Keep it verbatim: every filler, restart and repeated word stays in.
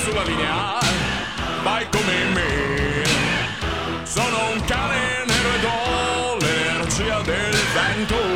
sulla linea, vai come me. Sono un cane nero ed ho l'energia del vento.